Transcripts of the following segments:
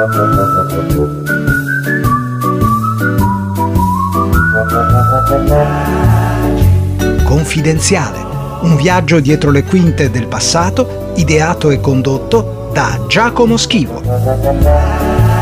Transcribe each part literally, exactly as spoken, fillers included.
Confidenziale, un viaggio dietro le quinte del passato, ideato e condotto da Giacomo Schivo.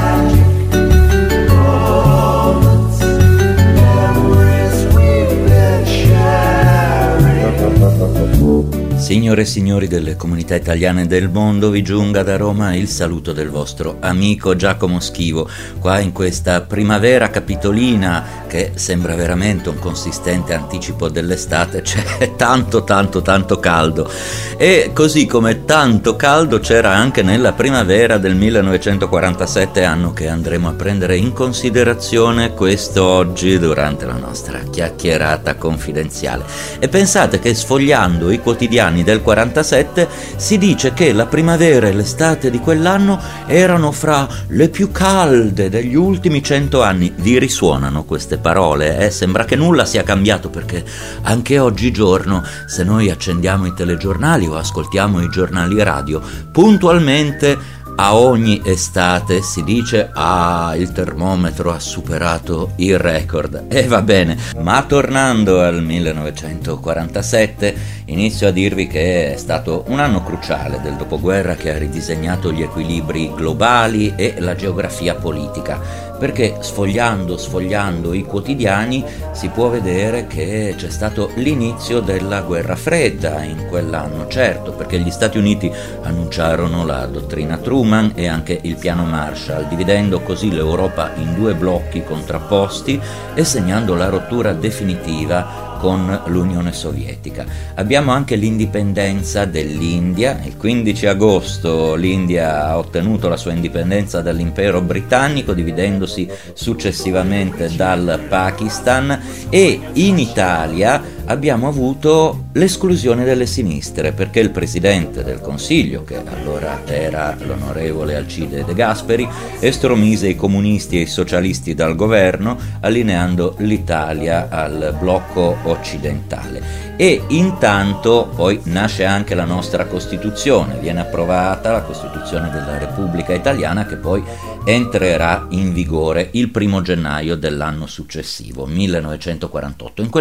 Signore e signori delle comunità italiane del mondo, vi giunga da Roma il saluto del vostro amico Giacomo Schivo, qua in questa primavera capitolina che sembra veramente un consistente anticipo dell'estate. C'è tanto tanto tanto caldo, e così come tanto caldo c'era anche nella primavera del millenovecentoquarantasette, anno che andremo a prendere in considerazione quest'oggi durante la nostra chiacchierata confidenziale. E pensate che sfogliando i quotidiani del quarantasette si dice che la primavera e l'estate di quell'anno erano fra le più calde degli ultimi cento anni. Vi risuonano queste parole? Eh? Sembra che nulla sia cambiato, perché anche oggigiorno, se noi accendiamo i telegiornali o ascoltiamo i giornali radio, puntualmente a ogni estate si dice: ah, il termometro ha superato il record. E va bene, ma tornando al millenovecentoquarantasette, inizio a dirvi che è stato un anno cruciale del dopoguerra, che ha ridisegnato gli equilibri globali e la geografia politica, perché sfogliando sfogliando i quotidiani si può vedere che c'è stato l'inizio della guerra fredda in quell'anno. Certo, perché gli Stati Uniti annunciarono la dottrina Truman e anche il piano Marshall, dividendo così l'Europa in due blocchi contrapposti e segnando la rottura definitiva con l'Unione Sovietica. Abbiamo anche l'indipendenza dell'India. Il quindici agosto l'India ha ottenuto la sua indipendenza dall'impero britannico, dividendosi successivamente dal Pakistan, e in Italia abbiamo avuto l'esclusione delle sinistre, perché il presidente del Consiglio, che allora era l'onorevole Alcide De Gasperi, estromise i comunisti e i socialisti dal governo, allineando l'Italia al blocco occidentale. E intanto poi nasce anche la nostra Costituzione, viene approvata la Costituzione della Repubblica Italiana, che poi entrerà in vigore il primo gennaio dell'anno successivo, millenovecentoquarantotto. In quel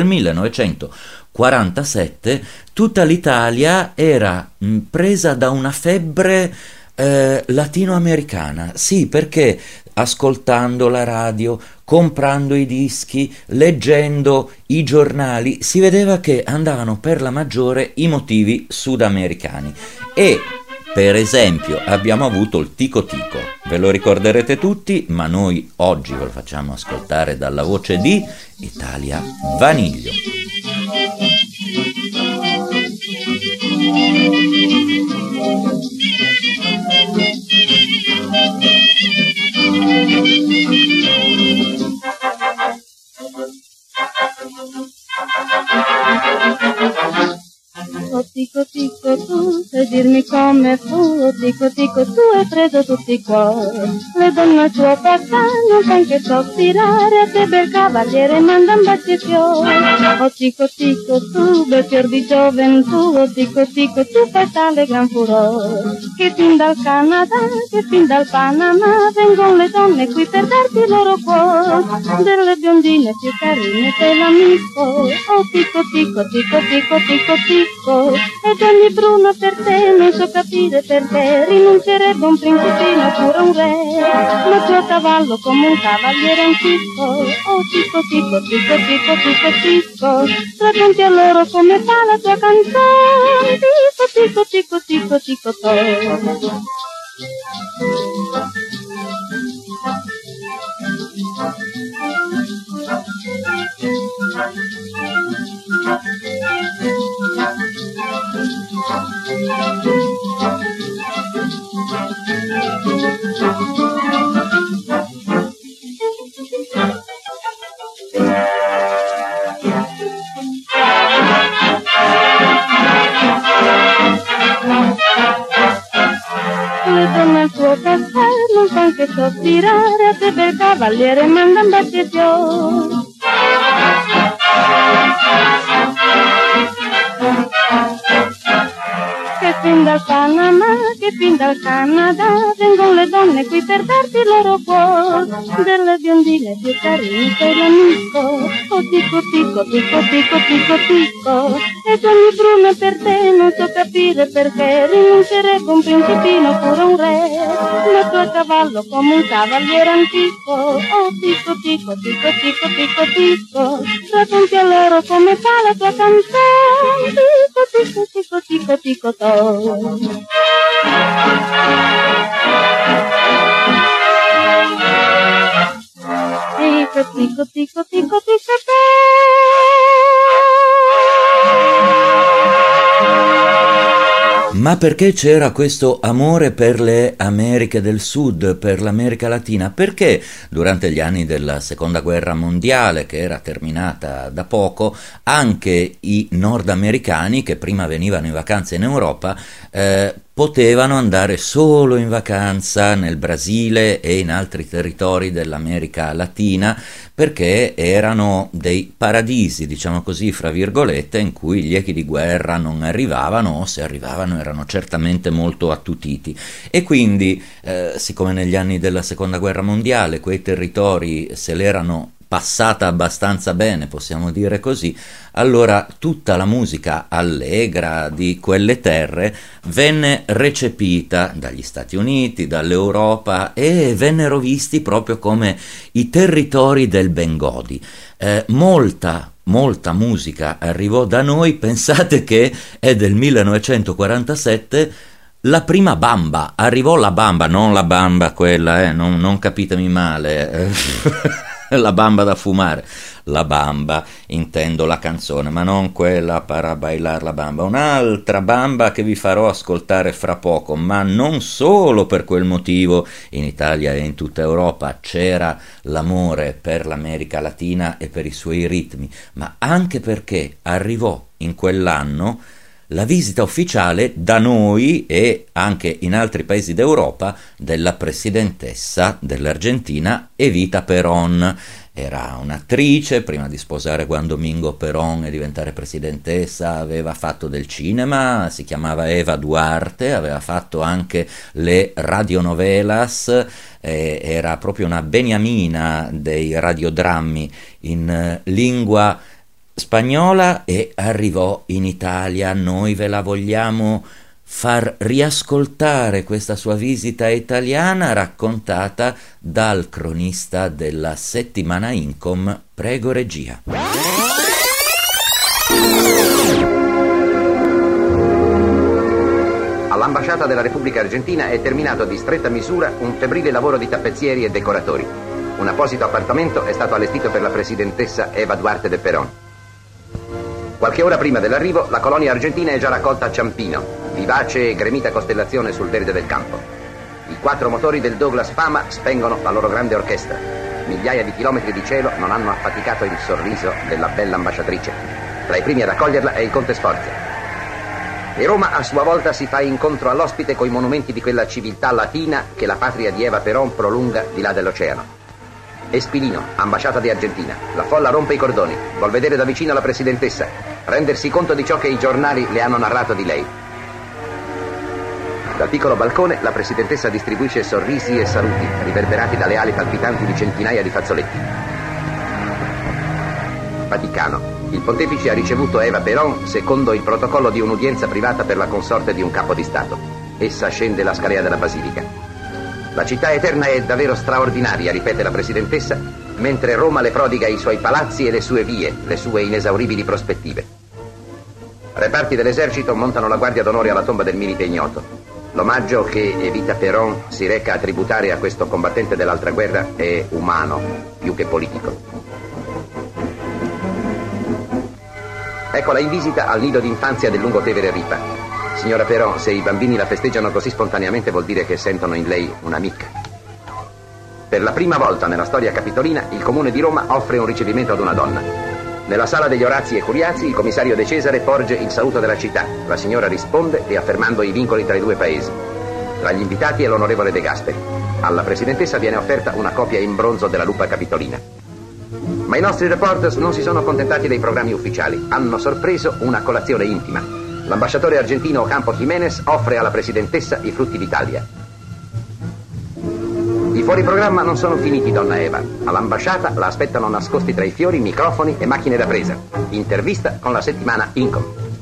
millenovecentoquarantasette tutta l'Italia era mh, presa da una febbre eh, latinoamericana. Sì, perché ascoltando la radio, comprando i dischi, leggendo i giornali, si vedeva che andavano per la maggiore i motivi sudamericani. E per esempio abbiamo avuto il Tico Tico, ve lo ricorderete tutti, ma noi oggi ve lo facciamo ascoltare dalla voce di Italia Vaniglio. Oh tico tico tu sai dirmi come fu, oh tico tico tu hai preso tutti i cuori, le donne al tuo papà non san che sospirare, a te bel cavaliere mandan baci e fiori. Oh tico tico tu bel fior di gioventù, oh tico tico tu fai tale gran furore, che fin dal Canada, che fin dal Panama vengono le donne qui per darti il loro cuore, delle biondine più carine te l'amico. Oh tico tico tico tico tico tico, ed ogni bruno per te, non so capire perché rinuncerebbe un principino oppure un re, ma tuo cavallo come un cavaliere antico. Oh tico tico tico tico tico tico, racconti a loro come fa la tua canzone, tico tico tico tico tico to. Le donne al tuo caffè non san che sospirare, a te bel cavaliere mandan baci e fiori. Che fin dal Panama, che fin dal Canada vengono le donne qui per darti il loro cuore, delle biondine più carine sei l'amico, oh tico tico tico tico tico tico, e tu ogni brume per te non so capire perché rinuncerei con un principino oppure un re, metto a cavallo come un cavaliere antico, oh tico tico tico tico tico tico, racconti a loro come fa la tua canzone, tico tico tico tico tico to. Tico tico tico tico tico to. Ma perché c'era questo amore per le Americhe del Sud, per l'America Latina? Perché durante gli anni della Seconda Guerra Mondiale, che era terminata da poco, anche i nordamericani, che prima venivano in vacanza in Europa, eh, potevano andare solo in vacanza nel Brasile e in altri territori dell'America Latina, perché erano dei paradisi, diciamo così, fra virgolette, in cui gli echi di guerra non arrivavano, o se arrivavano erano certamente molto attutiti. E quindi, eh, siccome negli anni della Seconda Guerra Mondiale quei territori se l'erano passata abbastanza bene, possiamo dire così, allora tutta la musica allegra di quelle terre venne recepita dagli Stati Uniti, dall'Europa, e vennero visti proprio come i territori del Bengodi. Eh, molta molta musica arrivò da noi. Pensate che è del millenovecentoquarantasette la prima bamba, arrivò la bamba, non la bamba quella, eh, non, non capitemi male, eh. La bamba da fumare, la bamba, intendo la canzone, ma non quella para bailar la bamba, un'altra bamba che vi farò ascoltare fra poco. Ma non solo per quel motivo in Italia e in tutta Europa c'era l'amore per l'America Latina e per i suoi ritmi, ma anche perché arrivò in quell'anno la visita ufficiale da noi e anche in altri paesi d'Europa della presidentessa dell'Argentina, Evita Perón. Era un'attrice, prima di sposare Juan Domingo Perón e diventare presidentessa aveva fatto del cinema, si chiamava Eva Duarte, aveva fatto anche le radionovelas, eh, era proprio una beniamina dei radiodrammi in eh, lingua spagnola, e arrivò in Italia. Noi ve la vogliamo far riascoltare, questa sua visita italiana, raccontata dal cronista della settimana Incom. Prego regia. All'ambasciata della Repubblica Argentina è terminato di stretta misura un febbrile lavoro di tappezzieri e decoratori. Un apposito appartamento è stato allestito per la presidentessa Eva Duarte de Perón. Qualche ora prima dell'arrivo, la colonia argentina è già raccolta a Ciampino, vivace e gremita costellazione sul verde del campo. I quattro motori del Douglas Fama spengono la loro grande orchestra. Migliaia di chilometri di cielo non hanno affaticato il sorriso della bella ambasciatrice. Tra i primi a raccoglierla è il conte Sforza. E Roma a sua volta si fa incontro all'ospite coi monumenti di quella civiltà latina che la patria di Eva Perón prolunga di là dell'oceano. Espilino, ambasciata di Argentina. La folla rompe i cordoni, vuol vedere da vicino la presidentessa, rendersi conto di ciò che i giornali le hanno narrato di lei. Dal piccolo balcone la presidentessa distribuisce sorrisi e saluti, riverberati dalle ali palpitanti di centinaia di fazzoletti. Vaticano. Il pontefice ha ricevuto Eva Perón secondo il protocollo di un'udienza privata per la consorte di un capo di Stato. Essa scende la scalera della basilica. La città eterna è davvero straordinaria, ripete la presidentessa, mentre Roma le prodiga i suoi palazzi e le sue vie, le sue inesauribili prospettive. Reparti dell'esercito montano la guardia d'onore alla tomba del milite ignoto. L'omaggio che Evita Perón si reca a tributare a questo combattente dell'altra guerra è umano, più che politico. Eccola in visita al nido d'infanzia del Lungotevere Ripa. Signora Perón, se i bambini la festeggiano così spontaneamente vuol dire che sentono in lei un'amica. Per la prima volta nella storia capitolina il Comune di Roma offre un ricevimento ad una donna. Nella sala degli Orazi e Curiazi il commissario De Cesare porge il saluto della città. La signora risponde riaffermando i vincoli tra i due paesi. Tra gli invitati è l'onorevole De Gasperi. Alla presidentessa viene offerta una copia in bronzo della lupa capitolina. Ma i nostri reporters non si sono accontentati dei programmi ufficiali. Hanno sorpreso una colazione intima. L'ambasciatore argentino Ocampo Jiménez offre alla presidentessa i frutti d'Italia. I fuori programma non sono finiti, donna Eva. All'ambasciata la aspettano nascosti tra i fiori, microfoni e macchine da presa. Intervista con la settimana Incom.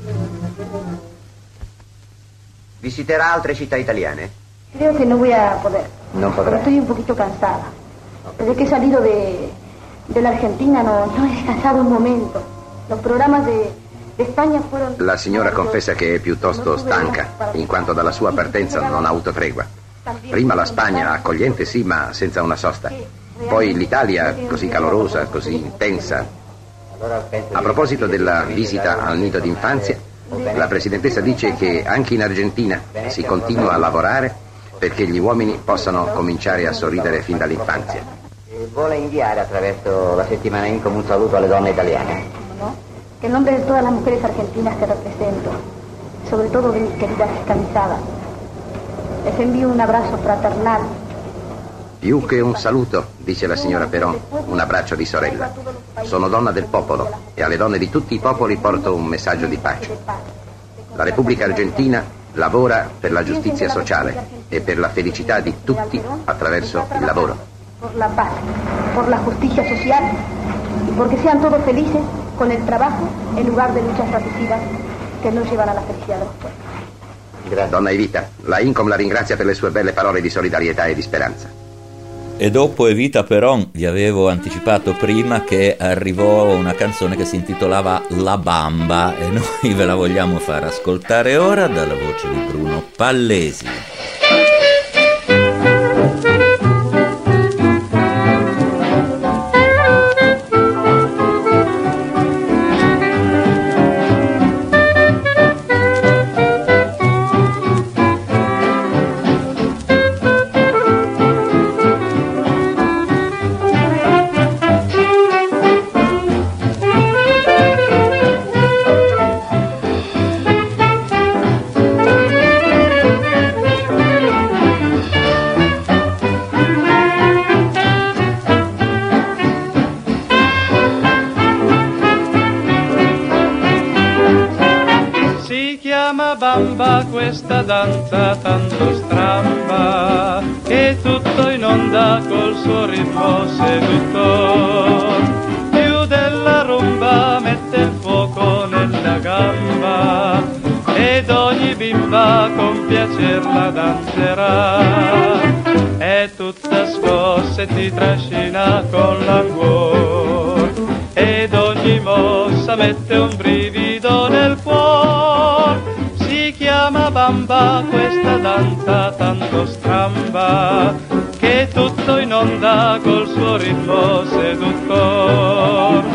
Visiterà altre città italiane? Creo que no voy a poder. No podrá. Estoy un poquito cansada. Desde que he salido de, de la Argentina no, no he descansado un momento. Los programas de, de España fueron... La signora confessa che è piuttosto stanca, in quanto dalla sua partenza non ha avuto tregua. Prima la Spagna, accogliente sì, ma senza una sosta. Poi l'Italia, così calorosa, così intensa. A proposito della visita al nido d'infanzia, la presidentessa dice che anche in Argentina si continua a lavorare perché gli uomini possano cominciare a sorridere fin dall'infanzia. Vuole inviare attraverso la settimana Incom un saluto alle donne italiane? ¿No? Que en nombre de todas las mujeres argentinas que represento, sobre todo de mis queridas esclavizadas, les envío un abrazo fraternal. Più che un saluto, dice la signora Perón, un abbraccio di sorella. Sono donna del popolo e alle donne di tutti i popoli porto un messaggio di pace. La Repubblica Argentina lavora per la giustizia sociale e per la felicità di tutti attraverso il lavoro. Por la paz, por la justicia social y porque sean todos felices con el trabajo en lugar de luchas fratricidas que no llevan a la felicidad de los pueblos. Grazie. Donna Evita, la Incom la ringrazia per le sue belle parole di solidarietà e di speranza. E dopo Evita Perón vi avevo anticipato prima che arrivò una canzone che si intitolava La Bamba e noi ve la vogliamo far ascoltare ora dalla voce di Bruno Pallesi. Bamba, questa danza tanto stramba, che tutto in onda col suo ritmo seduttor. Più della rumba mette il fuoco nella gamba, ed ogni bimba con piacer la danzerà. È tutta scossa e ti trascina con languor, ed ogni mossa mette un brivido nel cuore. Si chiama bamba questa danza tanto stramba, che tutto in onda col suo ritmo seduttor.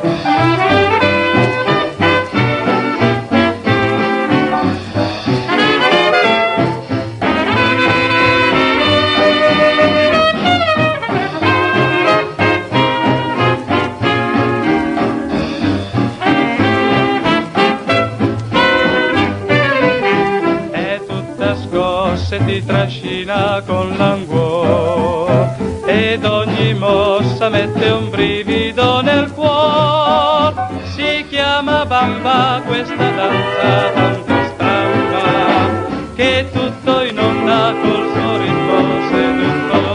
Ti trascina con languor, ed ogni mossa mette un brivido nel cuor. Si chiama bamba questa danza tanto stramba, che tutto in onda col suo ritmo seduttor.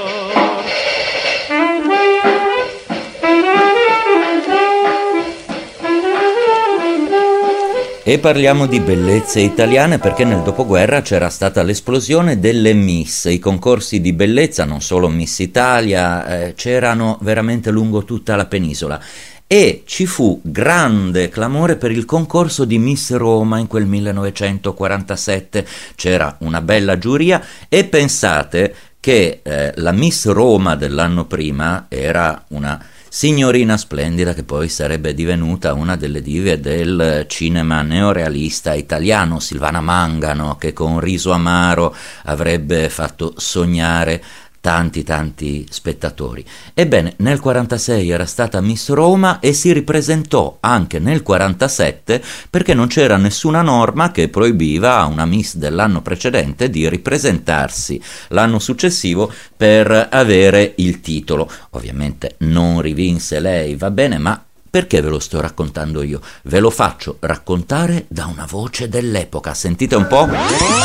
E parliamo di bellezze italiane perché nel dopoguerra c'era stata l'esplosione delle Miss, i concorsi di bellezza, non solo Miss Italia, eh, c'erano veramente lungo tutta la penisola. E ci fu grande clamore per il concorso di Miss Roma in quel millenovecentoquarantasette, c'era una bella giuria e pensate che eh, la Miss Roma dell'anno prima era una signorina splendida che poi sarebbe divenuta una delle dive del cinema neorealista italiano, Silvana Mangano, che con Riso amaro avrebbe fatto sognare tanti tanti spettatori. Ebbene, nel quarantasei era stata Miss Roma e si ripresentò anche nel quarantasette perché non c'era nessuna norma che proibiva a una Miss dell'anno precedente di ripresentarsi l'anno successivo per avere il titolo. Ovviamente non rivinse lei, va bene, ma Perché ve lo sto raccontando io? Ve lo faccio raccontare da una voce dell'epoca. Sentite un po'.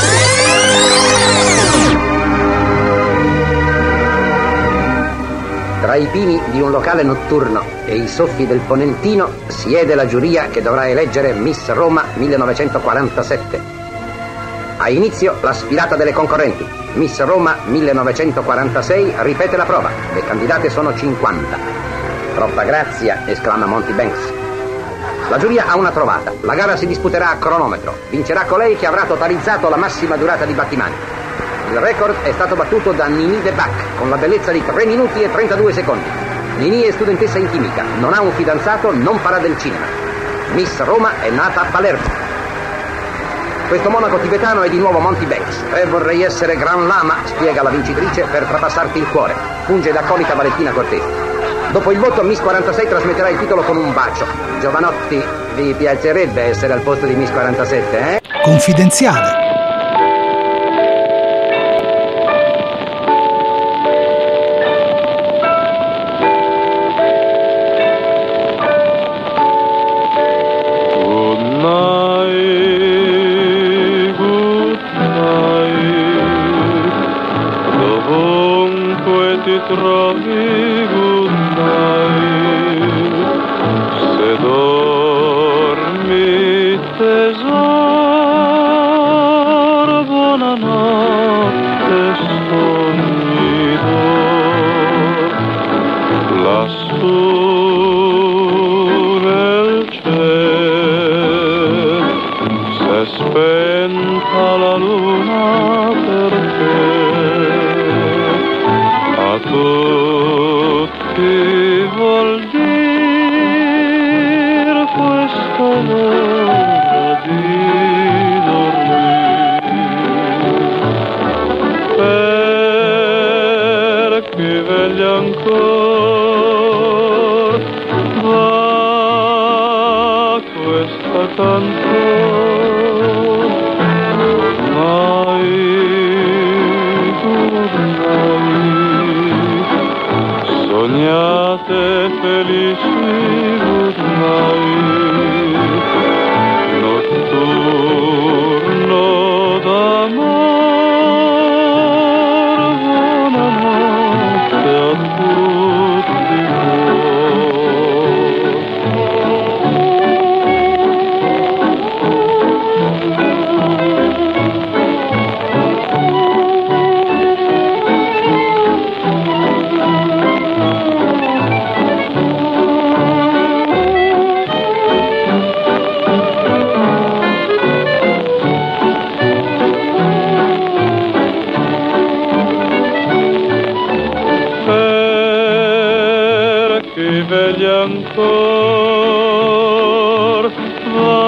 Tra i pini di un locale notturno e i soffi del Ponentino siede la giuria che dovrà eleggere Miss Roma millenovecentoquarantasette. Ha inizio la sfilata delle concorrenti. Miss Roma millenovecentoquarantasei ripete la prova. Le candidate sono cinquanta. Troppa grazia, esclama Monty Banks. La giuria ha una trovata. La gara si disputerà a cronometro. Vincerà colei che avrà totalizzato la massima durata di battimani. Il record è stato battuto da Nini De Bach con la bellezza di tre minuti e trentadue secondi. Nini è studentessa in chimica, non ha un fidanzato, non farà del cinema. Miss Roma è nata a Palermo. Questo monaco tibetano è di nuovo Monty Banks. E vorrei essere Gran Lama, spiega la vincitrice, per trapassarti il cuore. Funge da accolita Valentina Cortesi. Dopo il voto Miss quarantasei trasmetterà il titolo con un bacio. Giovanotti, vi piacerebbe essere al posto di Miss quarantasette, eh? Confidenziale. Trovi good night, se dormi tesoro, buonanotte sognido, lassù nel cielo s'è spenta la luna perché tutti vuol dire questa ora di dormire, perché veglia ancora va questa canzone. Sognate felici good night, notturno d'amore, buonanotte a tutti veglia ancor va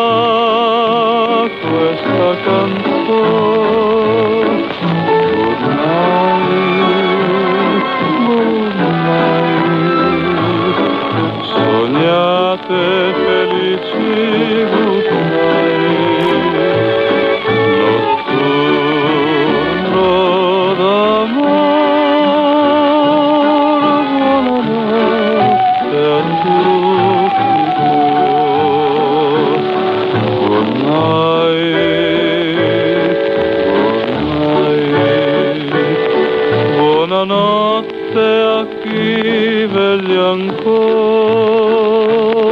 questa canzone. Good night, good night, sognate felici good night, notturno buonanotte a chi veglia ancora.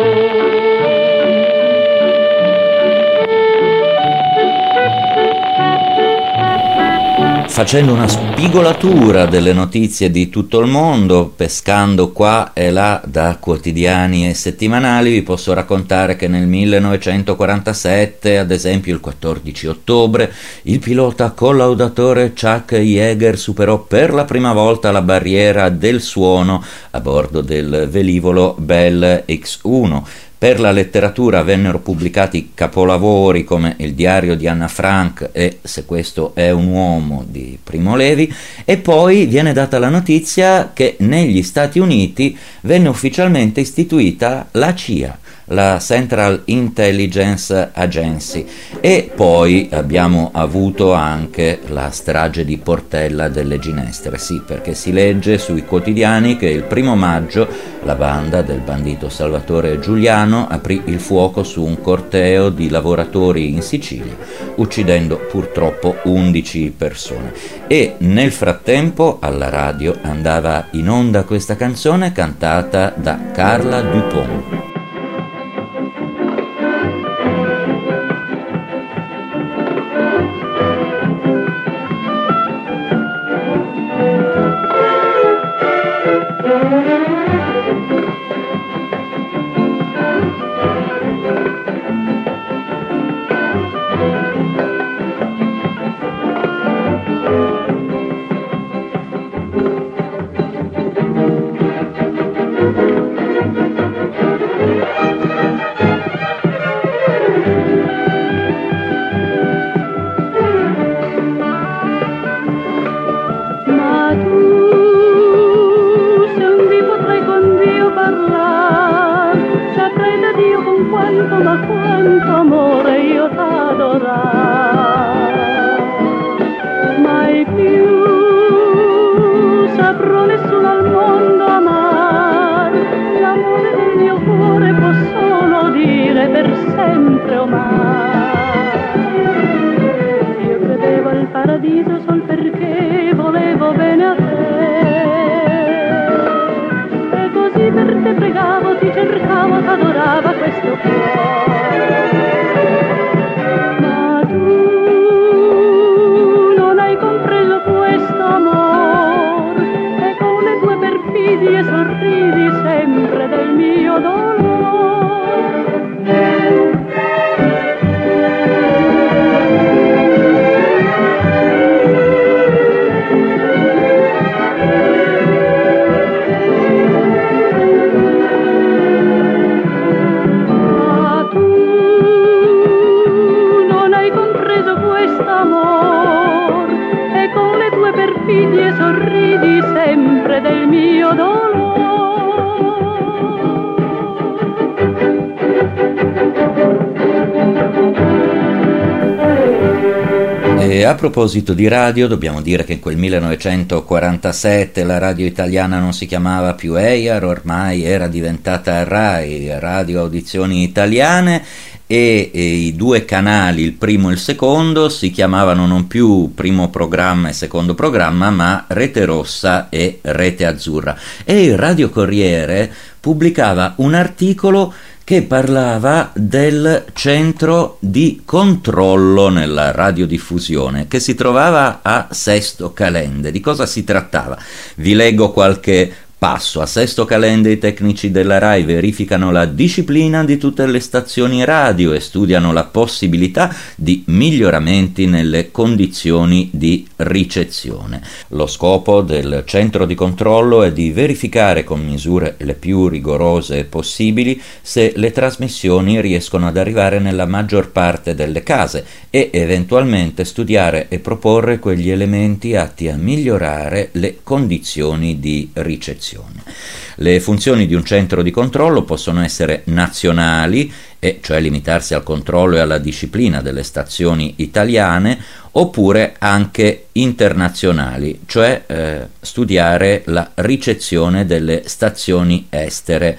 Facendo una spigolatura delle notizie di tutto il mondo, pescando qua e là da quotidiani e settimanali, vi posso raccontare che nel millenovecentoquarantasette, ad esempio il quattordici ottobre, il pilota collaudatore Chuck Yeager superò per la prima volta la barriera del suono a bordo del velivolo Bell X uno. Per la letteratura vennero pubblicati capolavori come Il diario di Anna Frank e Se questo è un uomo di Primo Levi, e poi viene data la notizia che negli Stati Uniti venne ufficialmente istituita la C I A, la Central Intelligence Agency, e poi abbiamo avuto anche la strage di Portella delle Ginestre, sì, perché si legge sui quotidiani che il primo maggio la banda del bandito Salvatore Giuliano aprì il fuoco su un corteo di lavoratori in Sicilia, uccidendo purtroppo undici persone. E nel frattempo alla radio andava in onda questa canzone cantata da Carla Dupont. E a proposito di radio, dobbiamo dire che in quel millenovecentoquarantasette la radio italiana non si chiamava più E I A R, ormai era diventata RAI, Radio Audizioni Italiane, e, e i due canali, il primo e il secondo, si chiamavano non più primo programma e secondo programma, ma Rete Rossa e Rete Azzurra. E il Radio Corriere pubblicava un articolo che parlava del centro di controllo nella radiodiffusione che si trovava a Sesto Calende. Di cosa si trattava? Vi leggo qualche passo. A Sesto Calende i tecnici della RAI verificano la disciplina di tutte le stazioni radio e studiano la possibilità di miglioramenti nelle condizioni di ricezione. Lo scopo del centro di controllo è di verificare con misure le più rigorose possibili se le trasmissioni riescono ad arrivare nella maggior parte delle case e eventualmente studiare e proporre quegli elementi atti a migliorare le condizioni di ricezione. Le funzioni di un centro di controllo possono essere nazionali, e cioè limitarsi al controllo e alla disciplina delle stazioni italiane, oppure anche internazionali, cioè eh, studiare la ricezione delle stazioni estere.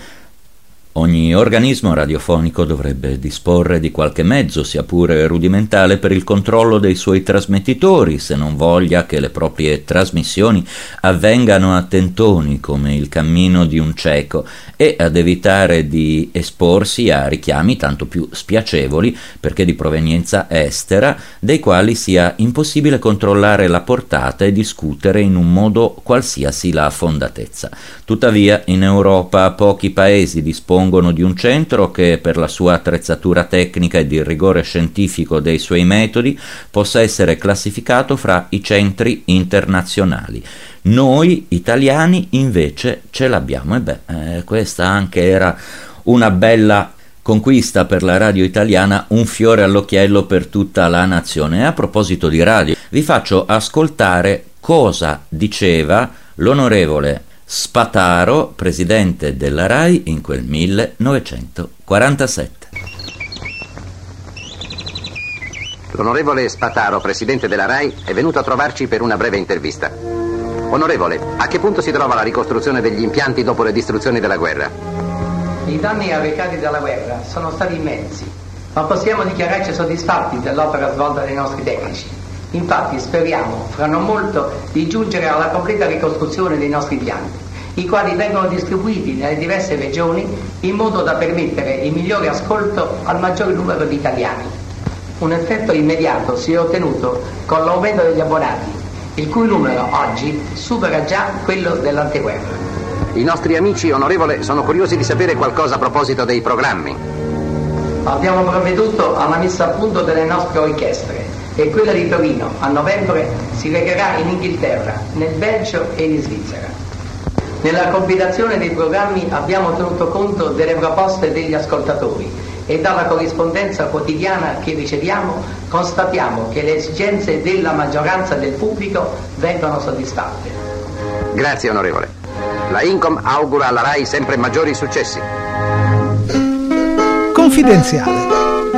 Ogni organismo radiofonico dovrebbe disporre di qualche mezzo, sia pure rudimentale, per il controllo dei suoi trasmettitori, se non voglia che le proprie trasmissioni avvengano a tentoni come il cammino di un cieco, e ad evitare di esporsi a richiami tanto più spiacevoli perché di provenienza estera, dei quali sia impossibile controllare la portata e discutere in un modo qualsiasi la fondatezza. Tuttavia, in Europa pochi paesi dispongono di un centro che, per la sua attrezzatura tecnica ed il rigore scientifico dei suoi metodi, possa essere classificato fra i centri internazionali. Noi italiani invece ce l'abbiamo, e beh, eh, questa anche era una bella conquista per la radio italiana, un fiore all'occhiello per tutta la nazione. E a proposito di radio, vi faccio ascoltare cosa diceva l'onorevole Spataro, presidente della RAI in quel millenovecentoquarantasette. L'onorevole Spataro, presidente della RAI, è venuto a trovarci per una breve intervista. Onorevole, a che punto si trova la ricostruzione degli impianti dopo le distruzioni della guerra? I danni arrecati dalla guerra sono stati immensi, ma possiamo dichiararci soddisfatti dell'opera svolta dai nostri tecnici. Infatti speriamo, fra non molto, di giungere alla completa ricostruzione dei nostri impianti, i quali vengono distribuiti nelle diverse regioni in modo da permettere il migliore ascolto al maggior numero di italiani. Un effetto immediato si è ottenuto con l'aumento degli abbonati, il cui numero oggi supera già quello dell'anteguerra. I nostri amici, onorevole, sono curiosi di sapere qualcosa a proposito dei programmi. Abbiamo provveduto alla messa a punto delle nostre orchestre e quella di Torino a novembre si recherà in Inghilterra, nel Belgio e in Svizzera. Nella compilazione dei programmi abbiamo tenuto conto delle proposte degli ascoltatori e dalla corrispondenza quotidiana che riceviamo constatiamo che le esigenze della maggioranza del pubblico vengono soddisfatte. Grazie, onorevole. La Incom augura alla RAI sempre maggiori successi. Confidenziale.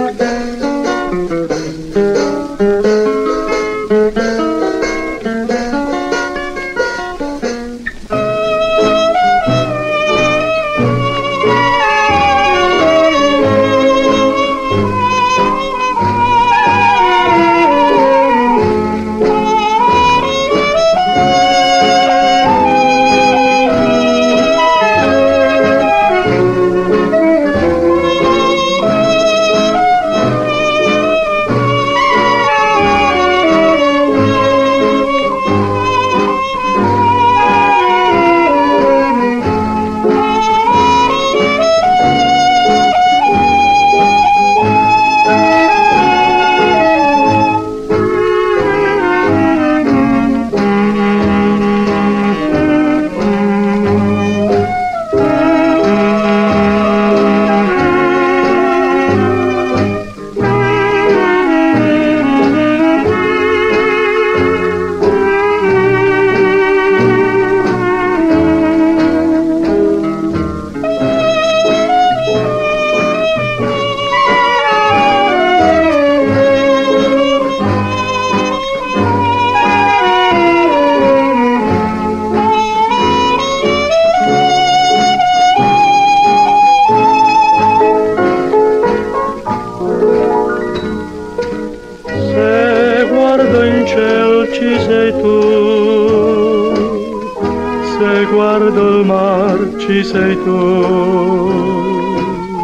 Ci sei tu,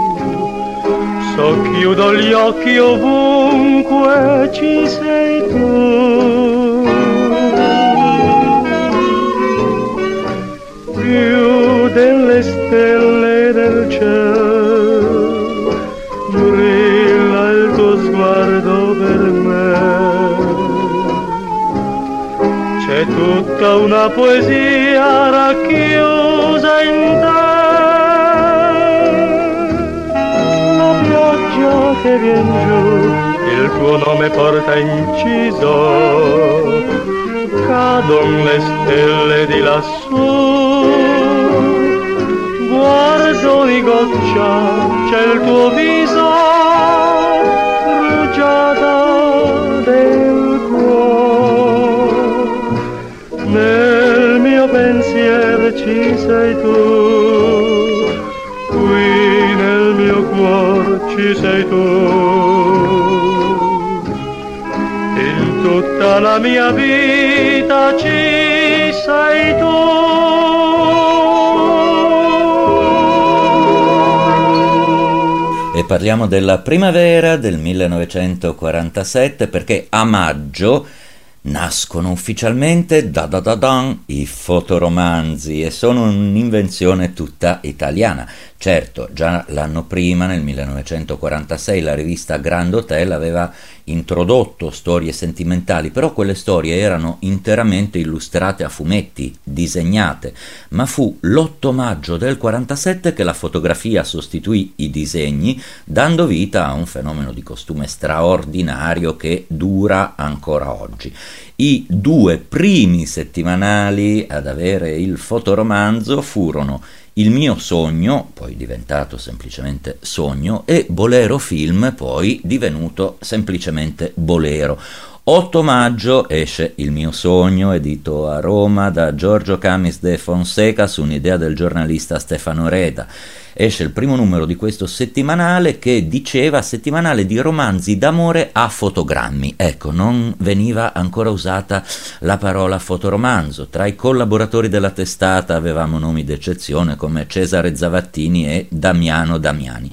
socchiudo gli occhi ovunque ci sei tu, più delle stelle del cielo, brilla il tuo sguardo per me, c'è tutta una poesia racchiusa in te. Che vien giù, il tuo nome porta inciso, cadon le stelle di lassù, guardo di goccia, c'è il tuo viso, rugiada del cuore, nel mio pensiero ci sei tu, qui nel mio cuore ci sei tu, in tutta la mia vita ci sei tu. E parliamo della primavera del millenovecentoquarantasette perché a maggio nascono ufficialmente da da da dan i fotoromanzi e sono un'invenzione tutta italiana. Certo, già l'anno prima, nel millenovecentoquarantasei, la rivista Grand Hotel aveva introdotto storie sentimentali, però quelle storie erano interamente illustrate a fumetti, disegnate, ma fu l'otto maggio del quarantasette che la fotografia sostituì i disegni, dando vita a un fenomeno di costume straordinario che dura ancora oggi. I due primi settimanali ad avere il fotoromanzo furono Il mio sogno, poi diventato semplicemente Sogno, e Bolero Film, poi divenuto semplicemente Bolero. otto maggio esce Il mio sogno, edito a Roma da Giorgio Camis de Fonseca su un'idea del giornalista Stefano Reda. Esce il primo numero di questo settimanale che diceva settimanale di romanzi d'amore a fotogrammi. Ecco, non veniva ancora usata la parola fotoromanzo. Tra i collaboratori della testata avevamo nomi d'eccezione come Cesare Zavattini e Damiano Damiani.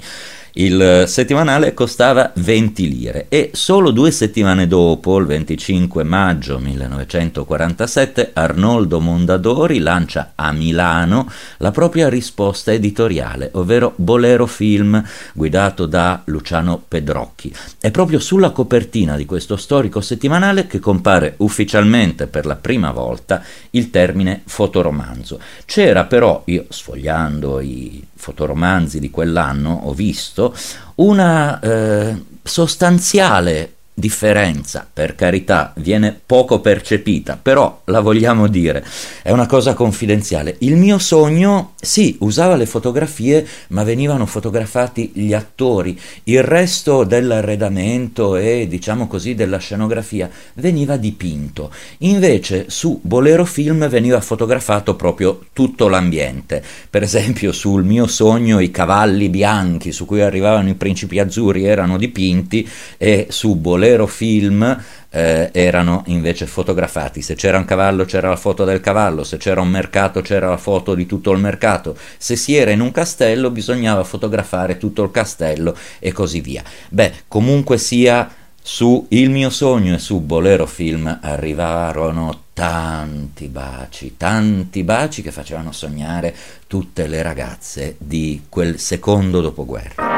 Il settimanale costava venti lire e solo due settimane dopo, il venticinque maggio millenovecentoquarantasette, Arnoldo Mondadori lancia a Milano la propria risposta editoriale, ovvero Bolero Film, guidato da Luciano Pedrocchi. È proprio sulla copertina di questo storico settimanale che compare ufficialmente per la prima volta il termine fotoromanzo. C'era però, io sfogliando i fotoromanzi di quell'anno, ho visto una eh, sostanziale differenza, per carità, viene poco percepita, però la vogliamo dire, è una cosa confidenziale. Il mio sogno, sì, usava le fotografie, ma venivano fotografati gli attori, il resto dell'arredamento e, diciamo così, della scenografia veniva dipinto. Invece su Bolero Film veniva fotografato proprio tutto l'ambiente. Per esempio sul mio sogno i cavalli bianchi su cui arrivavano i principi azzurri erano dipinti e su Bolero Film eh, erano invece fotografati. Se c'era un cavallo c'era la foto del cavallo, se c'era un mercato c'era la foto di tutto il mercato, se si era in un castello bisognava fotografare tutto il castello e così via. Beh, comunque sia, su Il mio sogno e su Bolero Film arrivarono tanti baci, tanti baci che facevano sognare tutte le ragazze di quel secondo dopoguerra.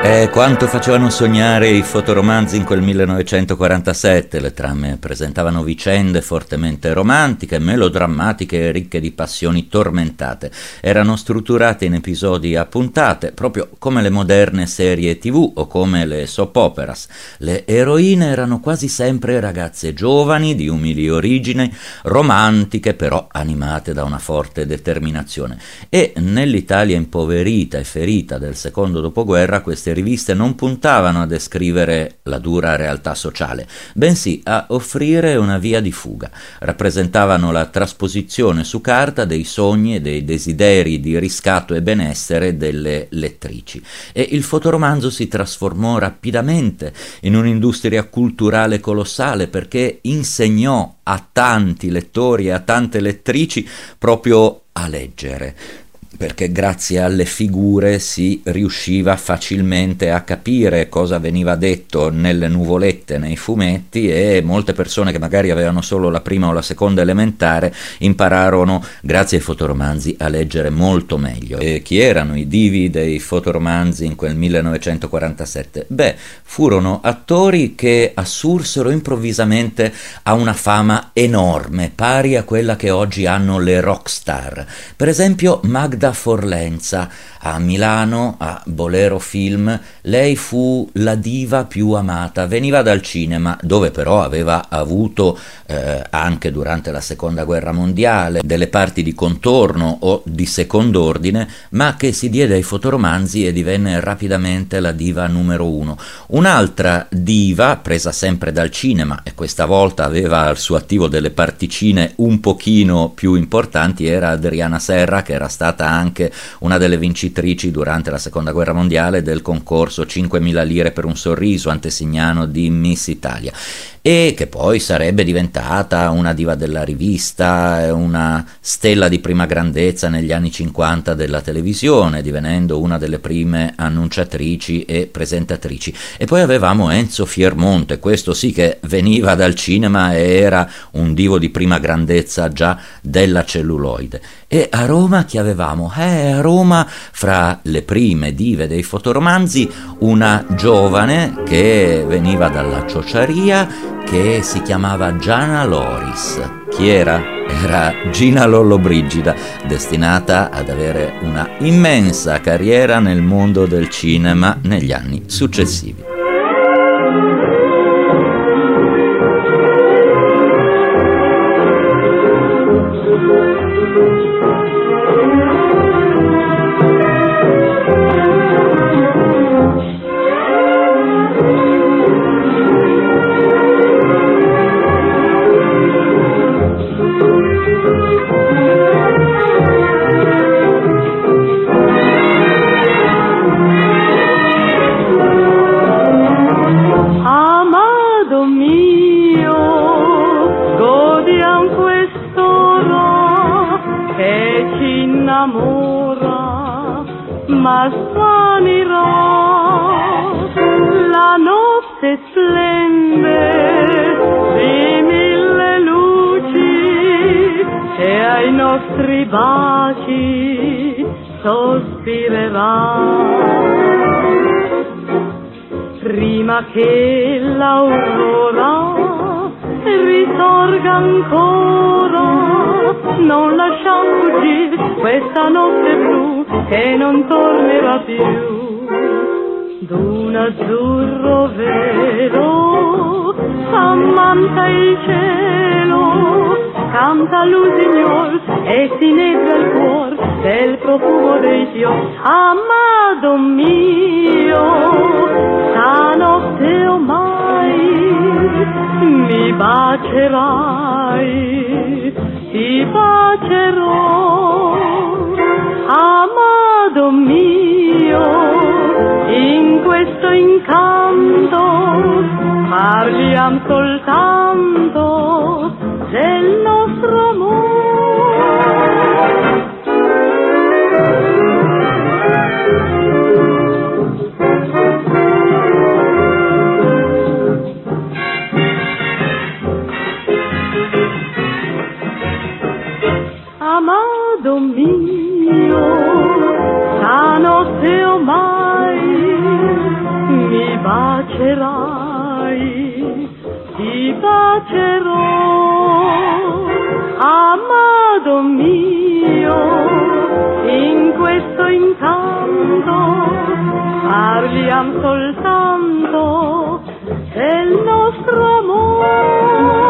E quanto facevano sognare i fotoromanzi in quel millenovecentoquarantasette. Le trame presentavano vicende fortemente romantiche, melodrammatiche e ricche di passioni tormentate. Erano strutturate in episodi a puntate, proprio come le moderne serie tv o come le soap operas. Le eroine erano quasi sempre ragazze giovani, di umili origini, romantiche però animate da una forte determinazione. E nell'Italia impoverita e ferita del secondo dopoguerra queste riviste non puntavano a descrivere la dura realtà sociale, bensì a offrire una via di fuga. Rappresentavano la trasposizione su carta dei sogni e dei desideri di riscatto e benessere delle lettrici. E il fotoromanzo si trasformò rapidamente in un'industria culturale colossale, perché insegnò a tanti lettori e a tante lettrici proprio a leggere, perché grazie alle figure si riusciva facilmente a capire cosa veniva detto nelle nuvolette, nei fumetti, e molte persone che magari avevano solo la prima o la seconda elementare impararono, grazie ai fotoromanzi, a leggere molto meglio. E chi erano i divi dei fotoromanzi in quel millenovecentoquarantasette? Beh, furono attori che assursero improvvisamente a una fama enorme, pari a quella che oggi hanno le rockstar. Per esempio Magda Forlenza. A Milano, a Bolero Film, lei fu la diva più amata. Veniva dal cinema, dove però aveva avuto eh, anche durante la seconda guerra mondiale delle parti di contorno o di second'ordine, ma che si diede ai fotoromanzi e divenne rapidamente la diva numero uno. Un'altra diva, presa sempre dal cinema, e questa volta aveva al suo attivo delle particine un pochino più importanti, era Adriana Serra, che era stata anche una delle vincitrici durante la seconda guerra mondiale del concorso cinquemila lire per un sorriso, antesignano di Miss Italia, e che poi sarebbe diventata una diva della rivista, una stella di prima grandezza negli anni cinquanta della televisione, divenendo una delle prime annunciatrici e presentatrici. E poi avevamo Enzo Fiermonte, questo sì che veniva dal cinema e era un divo di prima grandezza già della celluloide. E a Roma chi avevamo? Eh, a Roma, fra le prime dive dei fotoromanzi, una giovane che veniva dalla ciociaria, che si chiamava Giana Loris. Chi era? Era Gina Lollobrigida, destinata ad avere una immensa carriera nel mondo del cinema negli anni successivi. Ma svanirà, la notte splende di mille luci e ai nostri baci sospirerà. Prima che l'aurora risorga ancora, non lasciamo fuggire questa notte blu che non tornerà più. D'un azzurro vero s'ammanta il cielo, canta l'usignol e si nebra il cuor del profumo dei fiori. Amado mio, stanotte ormai mi bacerai, ti bacerò. Amado mio, in questo incanto parliamo soltanto del nostro amore. Amado mio, stanotte ormai bacerai, ti bacerò, amato mio, in questo intanto parliamo soltanto del nostro amore.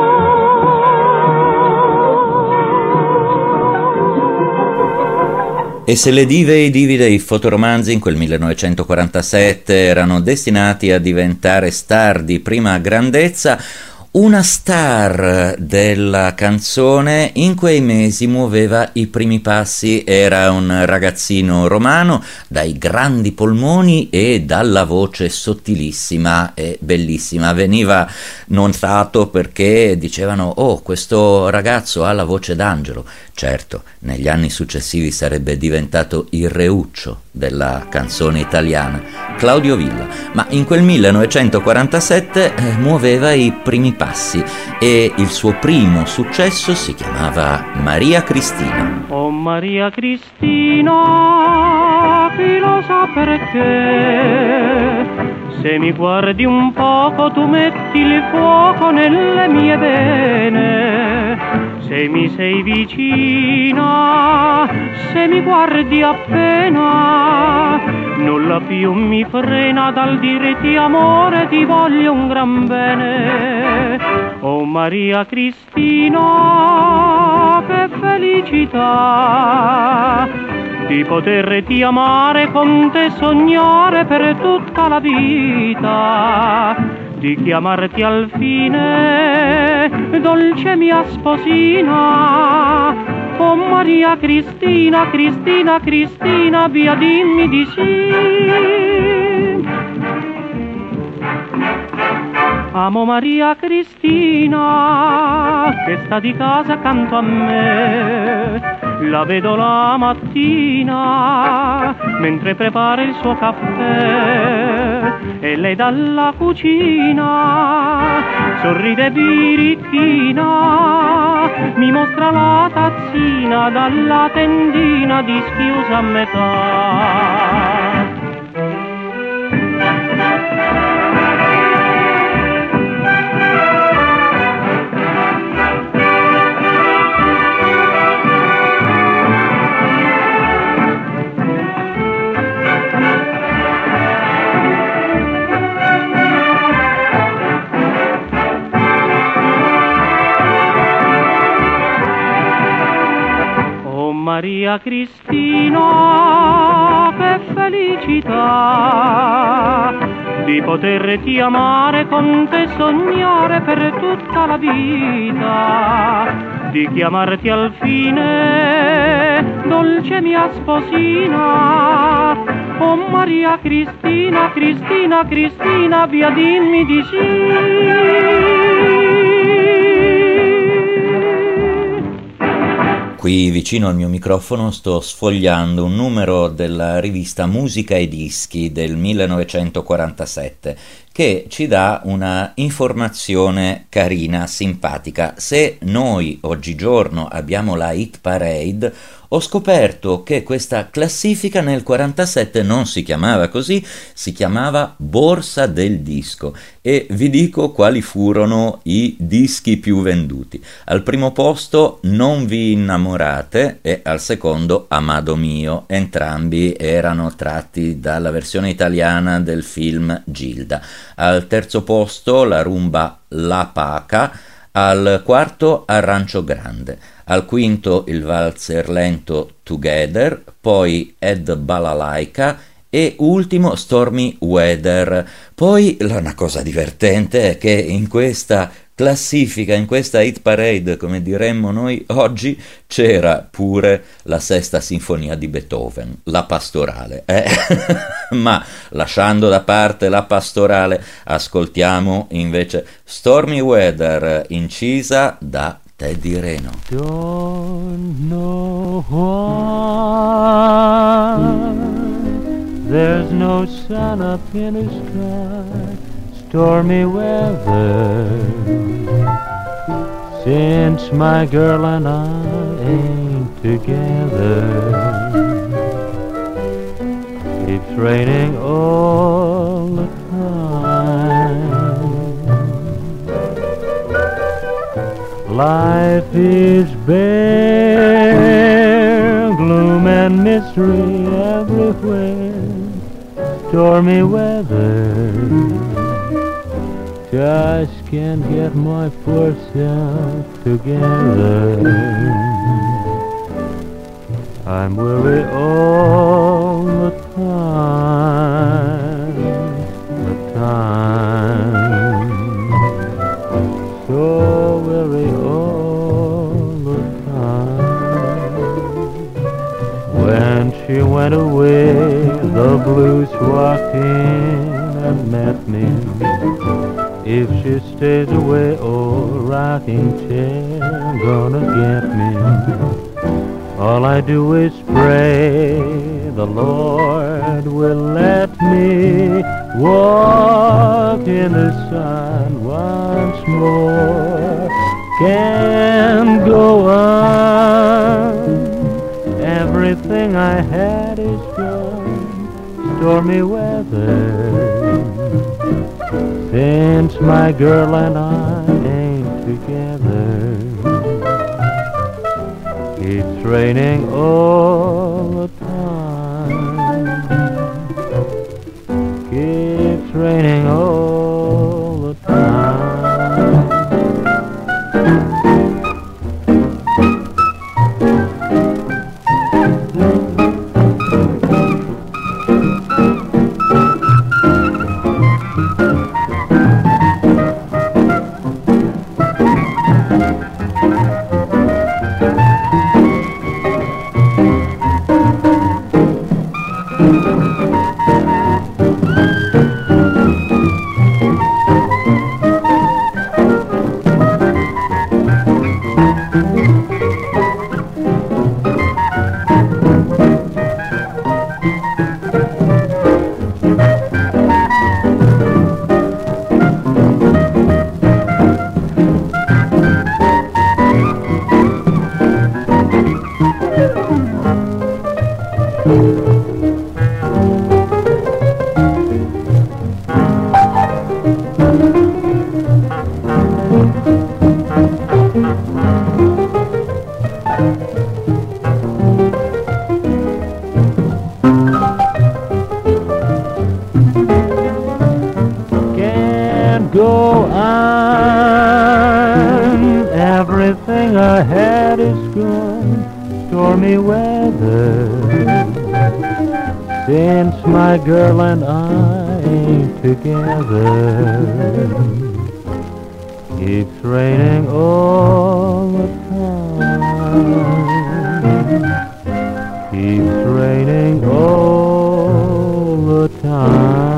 E se le dive e i divi dei fotoromanzi in quel millenovecentoquarantasette erano destinati a diventare star di prima grandezza, una star della canzone in quei mesi muoveva i primi passi. Era un ragazzino romano dai grandi polmoni e dalla voce sottilissima e bellissima. Veniva notato perché dicevano: oh, questo ragazzo ha la voce d'angelo. Certo, negli anni successivi sarebbe diventato il reuccio della canzone italiana, Claudio Villa, ma in quel millenovecentoquarantasette eh, muoveva i primi passi e il suo primo successo si chiamava Maria Cristina. Oh Maria Cristina, chi lo sa perché, se mi guardi un poco tu metti il fuoco nelle mie vene. Se mi sei vicina, se mi guardi appena, nulla più mi frena dal dirti amore, ti voglio un gran bene. Oh Maria Cristina, che felicità di poterti amare, con te sognare per tutta la vita, di chiamarti al fine dolce mia sposina. Oh Maria Cristina, Cristina, Cristina, via dimmi di sì. Amo Maria Cristina, che sta di casa accanto a me, la vedo la mattina mentre prepara il suo caffè, e lei dalla cucina sorride birichina, mi mostra la tazzina dalla tendina dischiusa a metà. Maria Cristina, che felicità di poterti amare, con te sognare per tutta la vita, di chiamarti al fine dolce mia sposina. Oh Maria Cristina, Cristina, Cristina, via dimmi di sì. Qui vicino al mio microfono sto sfogliando un numero della rivista Musica e Dischi del millenovecentoquarantasette che ci dà una informazione carina, simpatica. Se noi oggigiorno abbiamo la Hit Parade, ho scoperto che questa classifica nel quarantasette non si chiamava così, si chiamava Borsa del Disco, e vi dico quali furono i dischi più venduti. Al primo posto Non vi innamorate e al secondo Amado mio, entrambi erano tratti dalla versione italiana del film Gilda. Al terzo posto la rumba La Paca, al quarto Arrancio Grande, al quinto il valzer lento Together, poi Ed Balalaika e ultimo Stormy Weather. Poi una cosa divertente è che in questa classifica, in questa hit parade, come diremmo noi oggi, c'era pure la sesta sinfonia di Beethoven, la pastorale. Eh? Ma lasciando da parte la pastorale, ascoltiamo invece Stormy Weather, incisa da Teddy Reno. Don't know why there's no sun up in the sky, stormy weather, since my girl and I ain't together. It's raining all the time, Life is bare, gloom and mystery everywhere, stormy weather, just can't get my poor self together. I'm weary all the time, the time, so weary all the time. When she went away, the blues walked in and met me. If she stays away, oh, rocking chair gonna get me. All I do is pray the Lord will let me walk in the sun once more. Can't go on, everything I had is gone. Stormy weather, since my girl and I ain't together. It's raining all the time, keeps raining all the time. Go on, everything I had is gone. Stormy weather, since my girl and I ain't together. It's raining all the time, keeps raining all the time.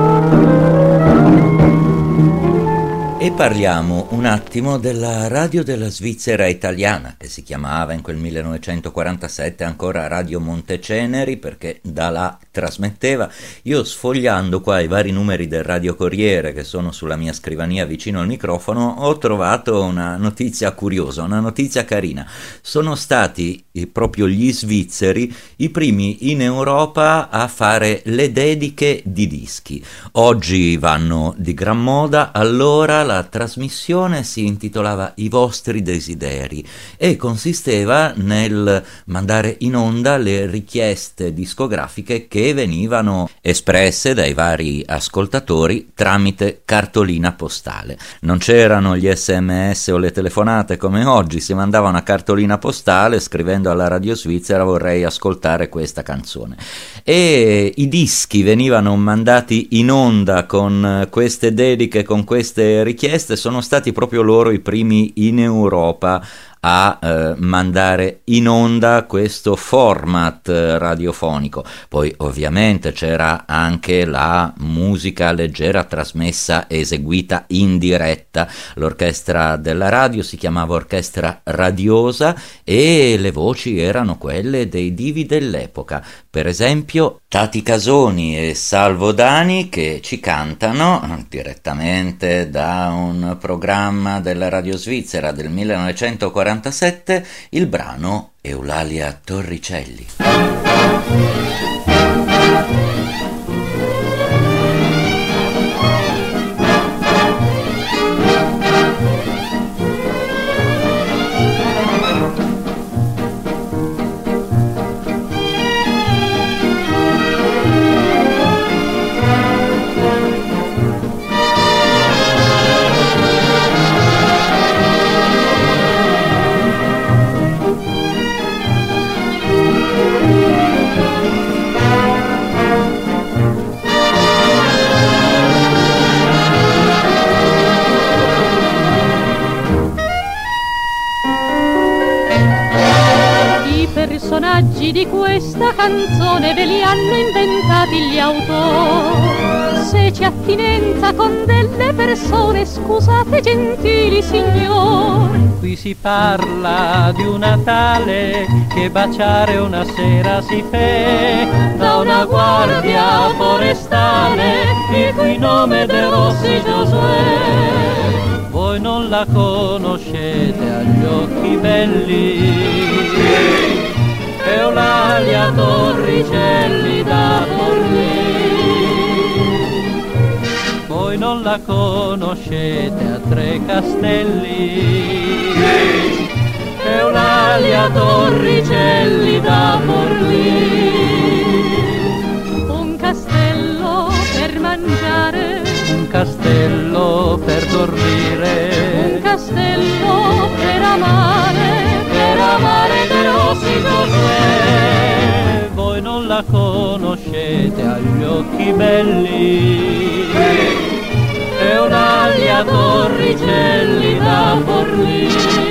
E parliamo un attimo della radio della Svizzera italiana, che si chiamava in quel millenovecentoquarantasette ancora Radio Monteceneri, perché da là trasmetteva. Io, sfogliando qua i vari numeri del Radio Corriere che sono sulla mia scrivania vicino al microfono, ho trovato una notizia curiosa, una notizia carina. Sono stati eh, proprio gli svizzeri i primi in Europa a fare le dediche di dischi. Oggi vanno di gran moda, allora la trasmissione si intitolava I vostri desideri e consisteva nel mandare in onda le richieste discografiche che venivano espresse dai vari ascoltatori tramite cartolina postale. Non c'erano gli sms o le telefonate come oggi, si mandava una cartolina postale scrivendo alla Radio Svizzera vorrei ascoltare questa canzone, e i dischi venivano mandati in onda con queste dediche, con queste richieste. Sono stati proprio loro i primi in Europa a eh, mandare in onda questo format eh, radiofonico. Poi ovviamente c'era anche la musica leggera trasmessa, eseguita in diretta. L'orchestra della radio si chiamava Orchestra Radiosa e le voci erano quelle dei divi dell'epoca, per esempio Tati Casoni e Salvo Dani, che ci cantano direttamente da un programma della Radio Svizzera del millenovecentoquarantasette il brano Eulalia Torricelli. personaggi di questa canzone ve li hanno inventati gli autori. Se c'è attinenza con delle persone, scusate gentili signori. Qui si parla di una tale che baciare una sera si fe da una guardia forestale, il cui nome De Rossi Giosuè. Voi non la conoscete agli occhi belli, Eulalia Torricelli da Forlì. Voi non la conoscete a Tre Castelli, Eulalia Torricelli da Forlì. Un castello per mangiare, un castello per dormire, un castello per amare, per amare De Rossi Giosuè. Voi non la conoscete agli occhi belli, Eulalia Torricelli da Forlì.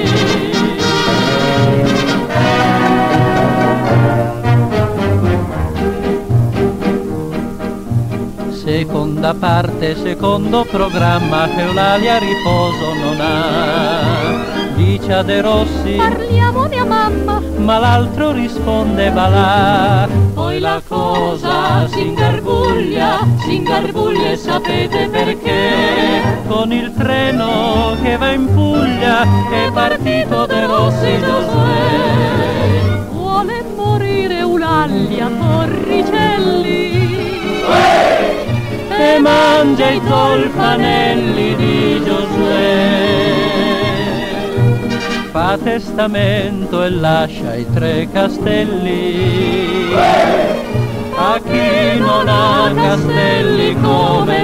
Seconda parte, secondo programma, Eulalia riposo non ha. Dice a De Rossi, parliamone a mamma, ma l'altro risponde va là. Poi la cosa si ingarbuglia, si ingarbuglia e sapete perché? Con il treno che va in Puglia è partito De Rossi Giosuè. Vuole morire Eulalia Torricelli e mangia i tolfanelli di Giosuè. Fa testamento e lascia i Tre Castelli a chi non ha castelli come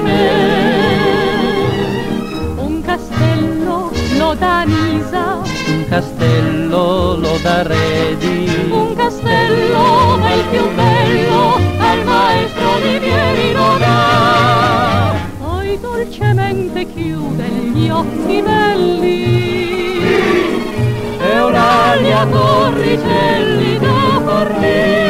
me. Un castello lo dà Nisa, un castello lo dà Redi, un castello ma il più bello al maestro Olivieri lo dà. Poi dolcemente chiude gli occhi belli, Eulalia Torricelli da Forlì.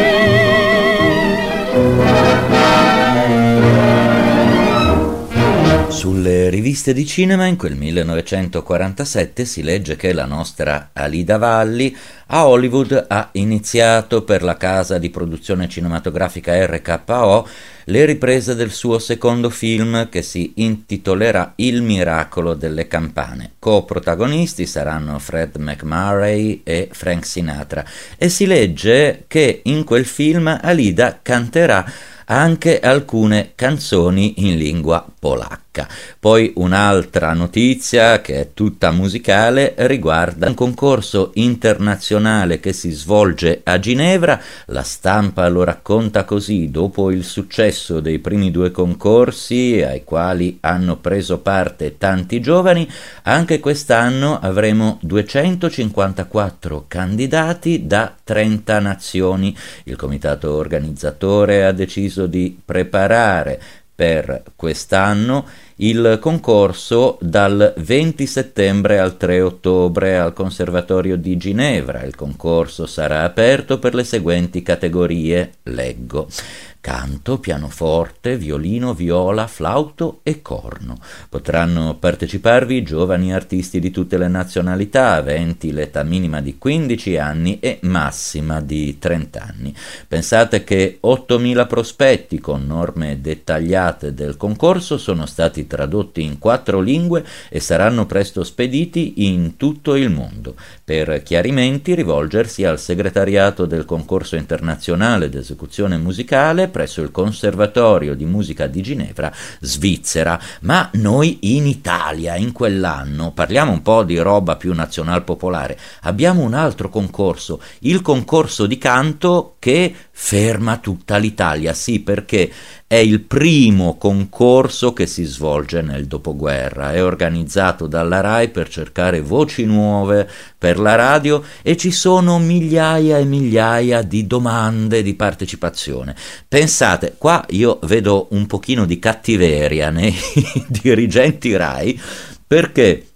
Sulle riviste di cinema in quel millenovecentoquarantasette si legge che la nostra Alida Valli a Hollywood ha iniziato per la casa di produzione cinematografica R K O le riprese del suo secondo film che si intitolerà Il miracolo delle campane. Co-protagonisti saranno Fred McMurray e Frank Sinatra e si legge che in quel film Alida canterà anche alcune canzoni in lingua polacca. Poi un'altra notizia che è tutta musicale riguarda un concorso internazionale che si svolge a Ginevra. La stampa lo racconta così: dopo il successo dei primi due concorsi ai quali hanno preso parte tanti giovani, anche quest'anno avremo duecentocinquantaquattro candidati da trenta nazioni. Il comitato organizzatore ha deciso di preparare per quest'anno il concorso dal venti settembre al tre ottobre al Conservatorio di Ginevra. Il concorso sarà aperto per le seguenti categorie, leggo: canto, pianoforte, violino, viola, flauto e corno. Potranno parteciparvi giovani artisti di tutte le nazionalità, aventi l'età minima di quindici anni e massima di trenta anni. Pensate che ottomila prospetti con norme dettagliate del concorso sono stati tradotti in quattro lingue e saranno presto spediti in tutto il mondo. Per chiarimenti rivolgersi al segretariato del concorso internazionale d'esecuzione musicale presso il Conservatorio di Musica di Ginevra, Svizzera. Ma noi in Italia, in quell'anno, parliamo un po' di roba più nazional popolare, abbiamo un altro concorso, il concorso di canto che ferma tutta l'Italia, sì, perché è il primo concorso che si svolge nel dopoguerra, è organizzato dalla RAI per cercare voci nuove per la radio e ci sono migliaia e migliaia di domande di partecipazione. Pensate, qua io vedo un pochino di cattiveria nei dirigenti RAI, perché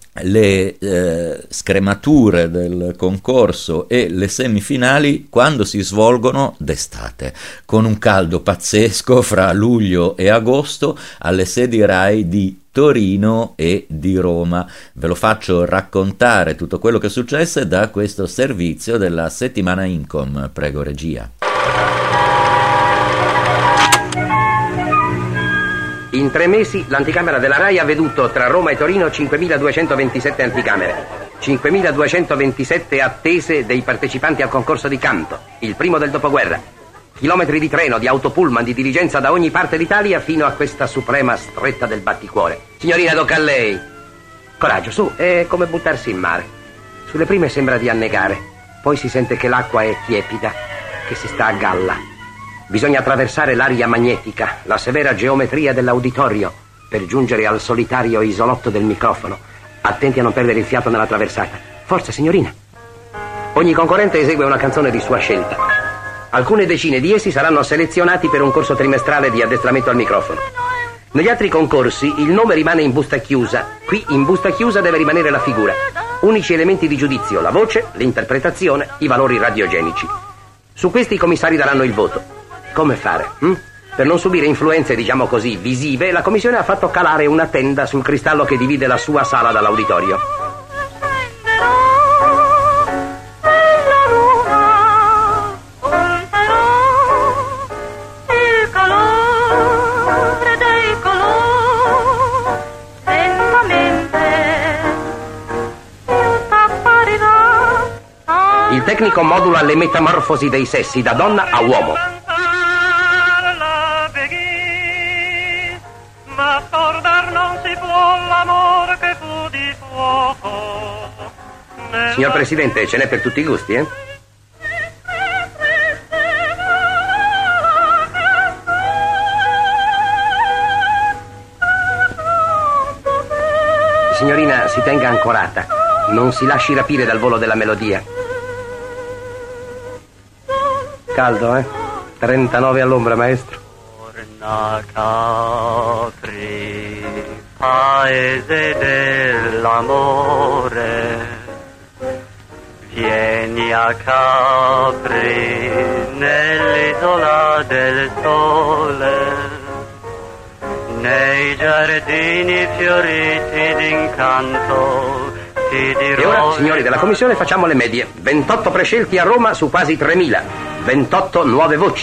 le eh, scremature del concorso e le semifinali quando si svolgono d'estate, con un caldo pazzesco fra luglio e agosto alle sedi Rai di Torino e di Roma. Ve lo faccio raccontare tutto quello che successe da questo servizio della settimana Incom. Prego, regia. In tre mesi l'anticamera della Rai ha veduto tra Roma e Torino cinquemiladuecentoventisette anticamere, cinquemiladuecentoventisette attese dei partecipanti al concorso di canto, il primo del dopoguerra, chilometri di treno, di autopullman, di diligenza da ogni parte d'Italia fino a questa suprema stretta del batticuore. Signorina, tocca a lei. Coraggio, su, è come buttarsi in mare. Sulle prime sembra di annegare, poi si sente che l'acqua è tiepida, che si sta a galla. Bisogna attraversare l'aria magnetica, la severa geometria dell'auditorio per giungere al solitario isolotto del microfono. Attenti a non perdere il fiato nella traversata. Forza, signorina. Ogni concorrente esegue una canzone di sua scelta. Alcune decine di essi saranno selezionati per un corso trimestrale di addestramento al microfono. Negli altri concorsi il nome rimane in busta chiusa. Qui in busta chiusa deve rimanere la figura. Unici elementi di giudizio: la voce, l'interpretazione, i valori radiogenici. Su questi i commissari daranno il voto. Come fare? Hm? Per non subire influenze, diciamo così, visive, la commissione ha fatto calare una tenda sul cristallo che divide la sua sala dall'auditorio. Il tecnico modula le metamorfosi dei sessi da donna a uomo. Ma scordar non si può l'amore che fu di fuoco. Signor Presidente, ce n'è per tutti i gusti, eh? Signorina, si tenga ancorata. Non si lasci rapire dal volo della melodia. Caldo, eh? trentanove all'ombra, maestro. Capri, paese dell'amore, vieni a Capri, nell'isola del sole, nei giardini fioriti d'incanto, ti dirò... E ora, signori della commissione, facciamo le medie. ventotto prescelti a Roma su quasi tremila, ventotto nuove voci.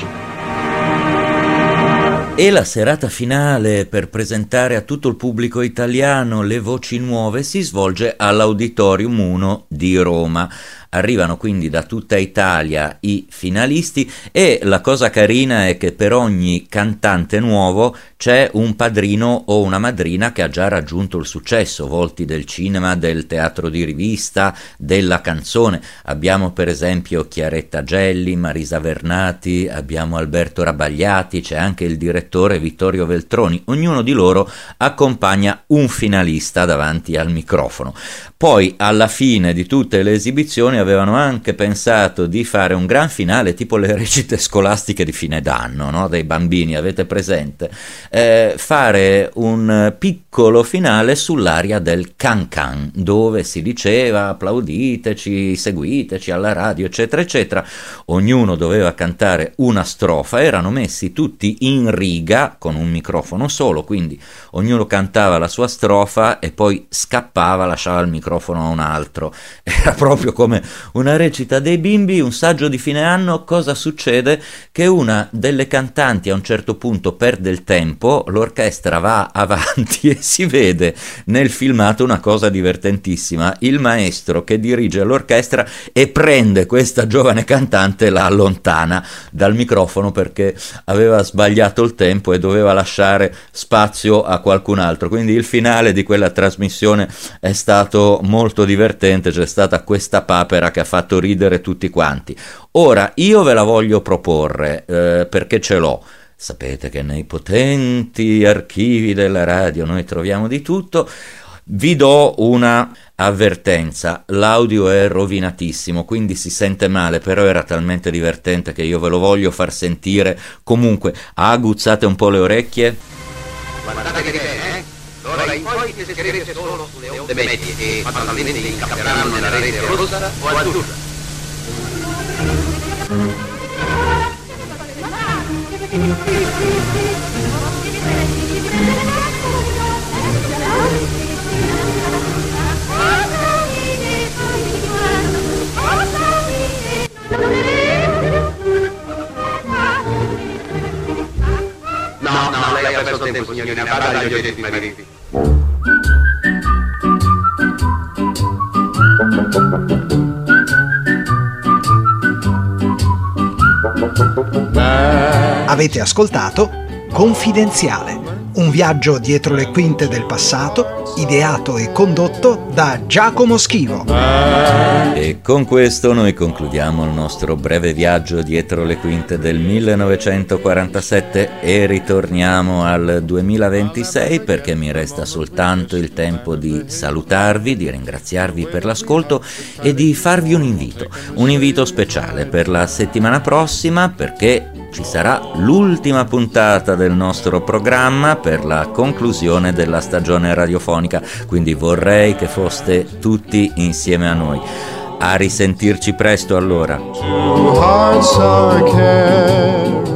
E la serata finale per presentare a tutto il pubblico italiano le voci nuove si svolge all'Auditorium uno di Roma. Arrivano quindi da tutta Italia i finalisti e la cosa carina è che per ogni cantante nuovo c'è un padrino o una madrina che ha già raggiunto il successo, volti del cinema, del teatro di rivista, della canzone. Abbiamo per esempio Chiaretta Gelli, Marisa Vernati, abbiamo Alberto Rabagliati, c'è anche il direttore Vittorio Veltroni. Ognuno di loro accompagna un finalista davanti al microfono. Poi alla fine di tutte le esibizioni avevano anche pensato di fare un gran finale tipo le recite scolastiche di fine d'anno, no? Dei bambini, avete presente? Eh, fare un piccolo finale sull'aria del can can, dove si diceva applauditeci, seguiteci alla radio, eccetera eccetera. Ognuno doveva cantare una strofa, erano messi tutti in riga con un microfono solo, quindi ognuno cantava la sua strofa e poi scappava, lasciava il microfono a un altro. Era proprio come una recita dei bimbi, un saggio di fine anno. Cosa succede? Che una delle cantanti a un certo punto perde il tempo, l'orchestra va avanti e si vede nel filmato una cosa divertentissima: il maestro che dirige l'orchestra e prende questa giovane cantante e la allontana dal microfono perché aveva sbagliato il tempo e doveva lasciare spazio a qualcun altro. Quindi il finale di quella trasmissione è stato molto divertente, c'è stata questa papera che ha fatto ridere tutti quanti. Ora io ve la voglio proporre eh, perché ce l'ho. Sapete che nei potenti archivi della radio noi troviamo di tutto. Vi do una avvertenza: l'audio è rovinatissimo, quindi si sente male, però era talmente divertente che io ve lo voglio far sentire. Comunque aguzzate un po' le orecchie. Guardate che bene, eh? D'ora in poi pescherete solo sulle onde medie e fatalmente incapperanno nella rete rossa o azzurra. No, no, lei ha perso tempo, signorina, vada agli oggetti mariti. Avete ascoltato Confidenziale, un viaggio dietro le quinte del passato, ideato e condotto da Giacomo Schivo. E con questo noi concludiamo il nostro breve viaggio dietro le quinte del millenovecentoquarantasette e ritorniamo al duemilaventisei, perché mi resta soltanto il tempo di salutarvi, di ringraziarvi per l'ascolto e di farvi un invito, un invito speciale per la settimana prossima, perché ci sarà l'ultima puntata del nostro programma per la conclusione della stagione radiofonica, quindi vorrei che foste tutti insieme a noi. A risentirci presto allora.